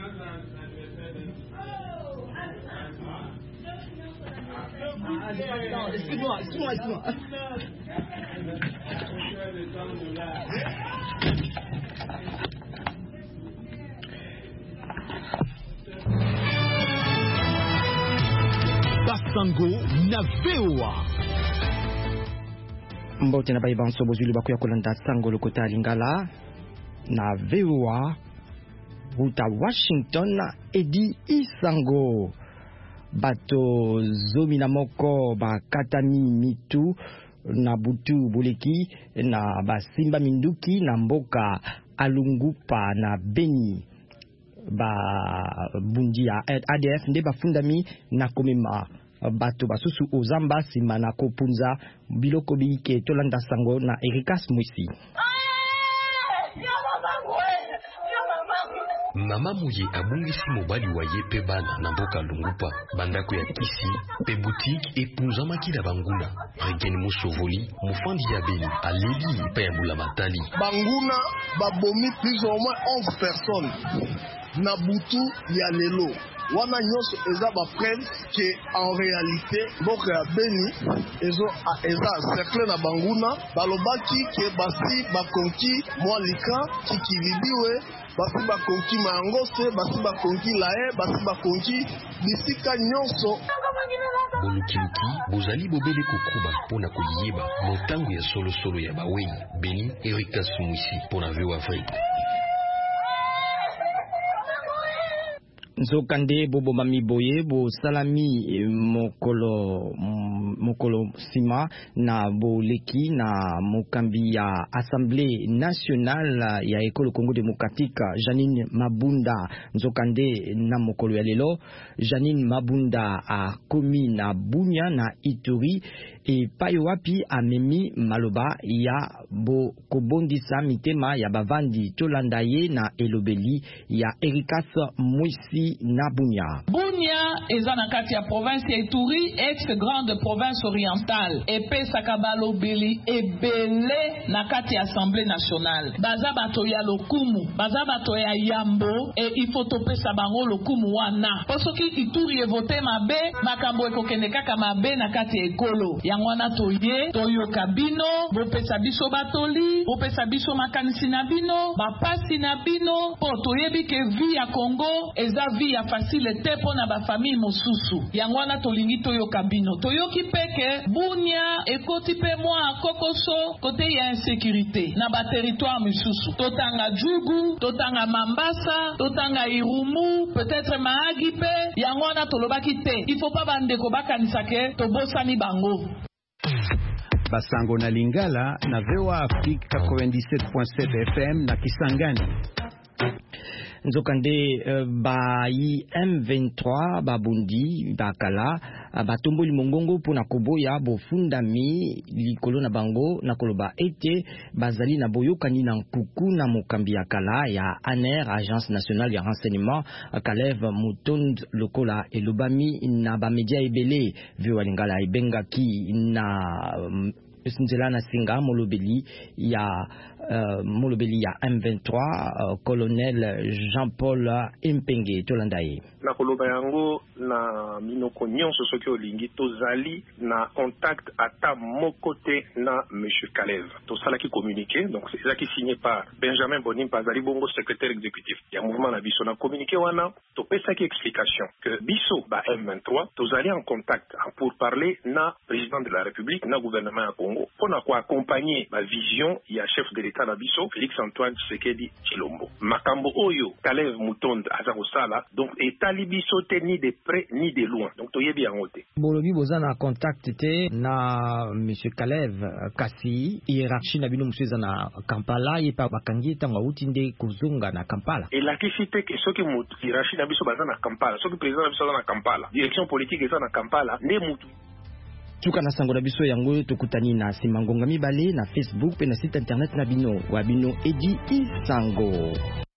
Excuse-moi. Basango na VOA. Mbote na baibanso bozuli bakuya kolanda sango lokota lingala na VOA Ruta Washington Edi Isango bato zomi na moko bakatami mitu na butu buleki na basimba minduki na mboka Alungupa na Beni ba bundi ya ADF nde bafundami na komema bato basusu ozamba sima na kopunza biloko biike tolanda sango na Erikas Mwisi. Mama muye abungisi mobali wa yepe bana na mboka Lungupa bandako ya kisi pe boutique epunza makila banguna Regen Musovoli mufandi ya Beni aleli pa ya mbula matali banguna babomi plus ou moins 11 personnes na butu ya lelo wana nyonso eza ba preuve que en réalité mboka ya Beni eza cercle na banguna balobaki ke basi bakonki mwalika kikilibiwe basi bakonki mangose basi bakonki lae basi bakonki bisika nyonso bolukiluki bozali bobele kokuba pona koyeba motango ya solo ya bawei Beni Erikas Mwisi pona VOA Afrique. Nzokande bobo mami boye bo salami mokolo sima na boleki na mokambi ya Assemblée nationale ya ekolo Congo démocratique Janine Mabunda nzokande na mokolo ya lelo Janine Mabunda a komi na Bunya na Ituri e payo wapi amemi maloba ya bo kobondisa mitema ya bavandi tolanda ye na elobeli ya Erikas Mwisi na Bunya. Bunya eza na kati ya province ya Ituri, ex grande province orientale. Epe sakabalo beli ebele na kati ya Assemblée nationale. Baza bato ya lokumu, baza bato ya yambo e ifotopesa bango lokumu wana. Posoki Ituri evote mabe, makambo ekokende kaka mabe na kati ya ekolo. Yangwana toye, toyoka bino, bopesa biso batoli, bopesa biso makanisi na bino, bapasi na bino, po toyebi ke vi ya Congo eza vi ya facile te pona ba famille mosusu. Yangwana tolingi toyoka bino. Toyoki peke Bunya ekoti pe mwa kokoso kote ya insécurité na ba territoire mosusu. Totanga Djugu, totanga Mambasa, totanga Irumu, peut-être Mahagi pe. Yangwana tolobaki te. Il faut pas bandeko bakanisa ke tobosani bango. Basango na Lingala na VOA Afrique 97.7 FM na Kisangani. Nzokande bayi M23 babundi bakala batomboli mongongo pona koboya bofundami likolo na bango na koloba ete bazali na boyokani na nkuku na mokambi ya kala ya ANR Agence nationale ya renseignement Kalev Mutond lokola elobami na bamedia ebele VOA Lingala ebengaki na nzela na singa molobeli ya M23 colonel Jean-Paul Impenge tolandaye na koloba yango na minoko nyonso soki olingi tozali na contact ata mokote na monsieur Kalev tosalaki communiqué donc c'est ça qui signé par Benjamin Bonimpa azali bongo secrétaire exécutif ya mouvement na biso na communiqué wana topesaki explication que biso ba M23 tozali en contact pour parler na président de la République na gouvernement ya Congo pona ko accompagner ma vision ya chef de l'état na biso Félix Antoine Tshisekedi Tshilombo makambo oyo Kalev Mutonda aza kosala donc etali biso te ni de près ni de loin donc toyebi yango te bolobi boza na contact te na monsieur Kalev kasi hiérarchie na bino museza na Kampala yepa bakangi tango auti nde kozonga na Kampala elakisi te ke soki mutu hiérarchie na biso baza na Kampala soki président na biso aza na Kampala direction politique eza na Kampala nde mutu tuka na sango na biso yango tokutani na simangonga mibale na Facebook pe na site internet na bino wa bino Edi Isango.